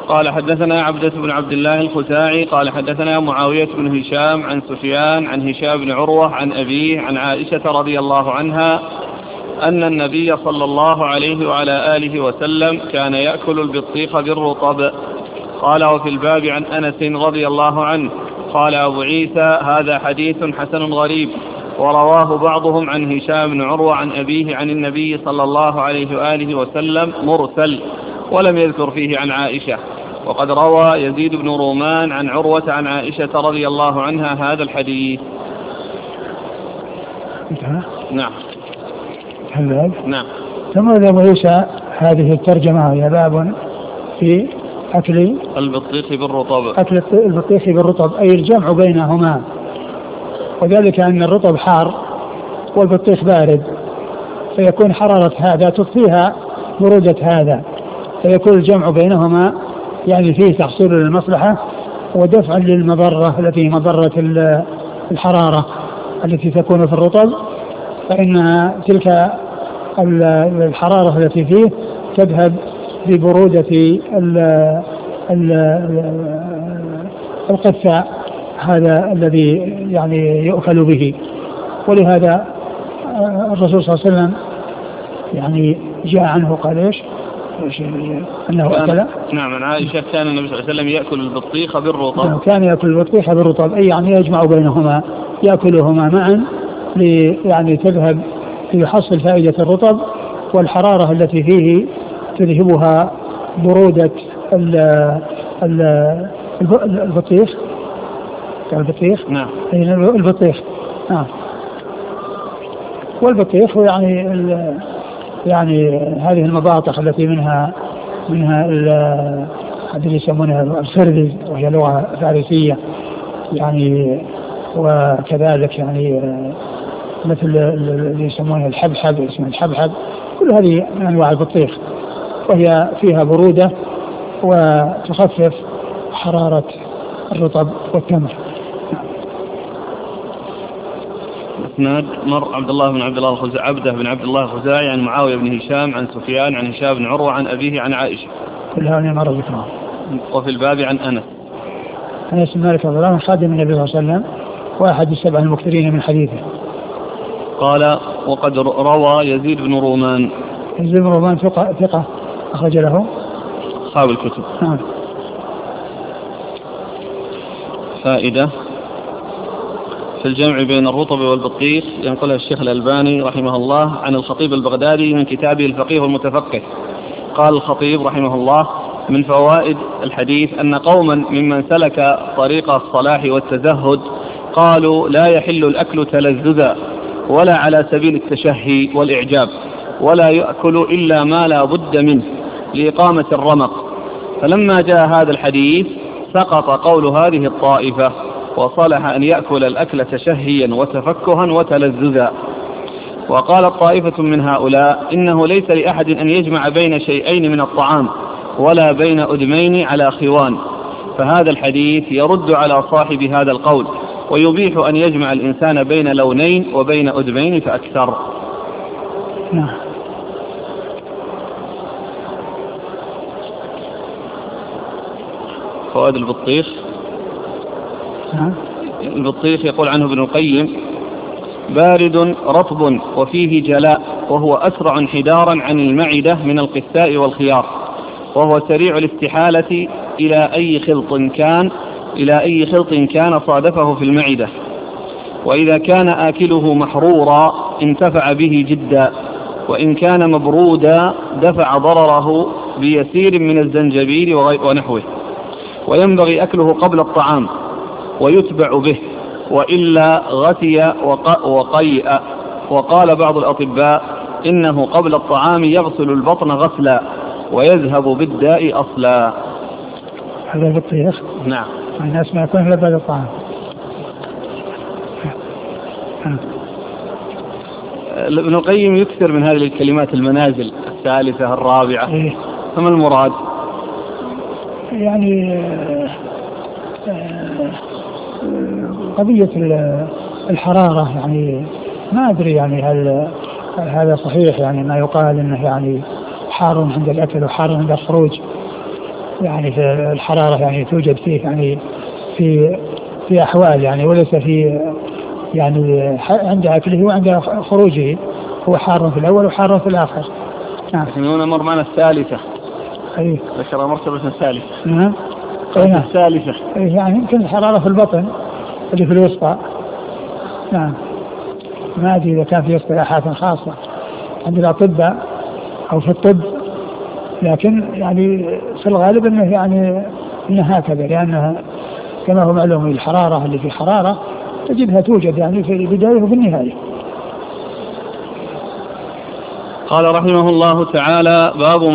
قال حدثنا عبدة بن عبد الله الخزاعي قال حدثنا معاوية بن هشام عن سفيان عن هشام بن عروة عن أبيه عن عائشة رضي الله عنها أن النبي صلى الله عليه وعلى آله وسلم كان يأكل البطيخ بالرطب. قال وفي الباب عن أنس رضي الله عنه قال أبو عيسى هذا حديث حسن غريب، ورواه بعضهم عن هشام بن عروة عن أبيه عن النبي صلى الله عليه وآله وسلم مرسل، ولم يذكر فيه عن عائشة. وقد روى يزيد بن رومان عن عروة عن عائشة رضي الله عنها هذا الحديث. نعم. نعم. ثم أبو عيسى هذه الترجمة هي باب في أكل البطيخ بالرطب. أكل البطيخ بالرطب أي الجمع بينهما، وذلك أن الرطب حار والبطيخ بارد، فيكون حرارة هذا تطفيها برودة هذا، فيكون الجمع بينهما يعني فيه تحصيل للمصلحة ودفع للمضرة التي مضرة الحرارة التي تكون في الرطب، فإن تلك الحرارة التي فيه تذهب ببرودة القثاء هذا الذي يعني يؤكل به. ولهذا الرسول صلى الله عليه وسلم يعني جاء عنه قال ايش انه اكل. نعم عن عائشة كان النبي صلى الله عليه وسلم يأكل البطيخ بالرطب. كان يأكل البطيخ بالرطب أي يعني يجمع بينهما يأكلهما معا يعني تذهب ليحصل فائدة الرطب، والحرارة التي فيه تذهبها برودة البطيخ. نعم. البطيخ. نعم. والبطيخ يعني هذه المباطخ التي منها الذي يسمونها الفردز، وهي لغة فارسية يعني، وكذلك يعني مثل اللي يسمونه الحبحب، اسمه الحبحب، كل هذه من أنواع البطيخ، وهي فيها برودة وتخفف حرارة الرطب والتمر. اسناد مر عبدة بن عبد الله الخزاعي عن معاوية بن هشام عن سفيان عن هشام بن عروة عن أبيه عن عائشة، كلها مر ذكرها. وفي الباب عن أنس بن مالك رضي الله عنه خادم النبي صلى الله عليه وسلم وأحد السبع المكثرين من حديثه. قال وقد روى يزيد بن رومان. يزيد بن رومان ثقة أخرج له أصحاب الكتب. نعم. فائدة في الجمع بين الرطب والبطيخ ينقلها الشيخ الألباني رحمه الله عن الخطيب البغدادي من كتابه الفقيه والمتفقه. قال الخطيب رحمه الله من فوائد الحديث أن قوما ممن سلك طريق الصلاح والتزهد قالوا لا يحل الأكل تلذذا ولا على سبيل التشهي والإعجاب، ولا يأكل إلا ما لا بد منه لإقامة الرمق. فلما جاء هذا الحديث سقط قول هذه الطائفة، وصلح أن يأكل الأكل تشهيا وتفكها وتلذذا. وقالت طائفة من هؤلاء إنه ليس لأحد أن يجمع بين شيئين من الطعام ولا بين أدمين على خوان، فهذا الحديث يرد على صاحب هذا القول ويبيح أن يجمع الإنسان بين لونين وبين أدمين فأكثر. نعم. فوائد البطيخ. البطيخ يقول عنه ابن القيم بارد رطب وفيه جلاء، وهو أسرع انحدارا عن المعدة من القثاء والخيار، وهو سريع الاستحالة إلى أي خلط كان صادفه في المعدة، وإذا كان آكله محرورا انتفع به جدا، وإن كان مبرودا دفع ضرره بيسير من الزنجبيل ونحوه. وينبغي أكله قبل الطعام ويتبع به، وإلا غثي وقيء. وقال بعض الأطباء إنه قبل الطعام يغسل البطن غسلا ويذهب بالداء أصلا. هذا البطيخ. نعم. الناس ما يكون إلا بعد الطعام. ابن القيم يكثر من هذه الكلمات المنازل الثالثة الرابعة. فما المراد؟ يعني قضية الحرارة، يعني ما أدري يعني هل هذا صحيح، يعني ما يقال إنه يعني حار عند الأكل وحار عند الخروج، يعني في الحرارة يعني توجد فيه يعني في أحوال يعني، وليس في يعني عند أكله وعند خروجه، هو حار في الأول وحار في الآخر. نعم. هنا مر معنا الثالثة. أي. ذكر مرتبة الثالثة. نعم. الثالثة. يعني يمكن الحرارة في البطن اللي في الوسطى. نعم. ما أدري إذا كان في اصطلاحات خاصة عند الأطباء أو في الطب، لكن يعني في الغالب أنه يعني إنها هكذا، لأنها كما هو معلوم الحرارة اللي في حرارة تجدها توجد يعني في البداية وفي النهاية. قال رحمه الله تعالى: باب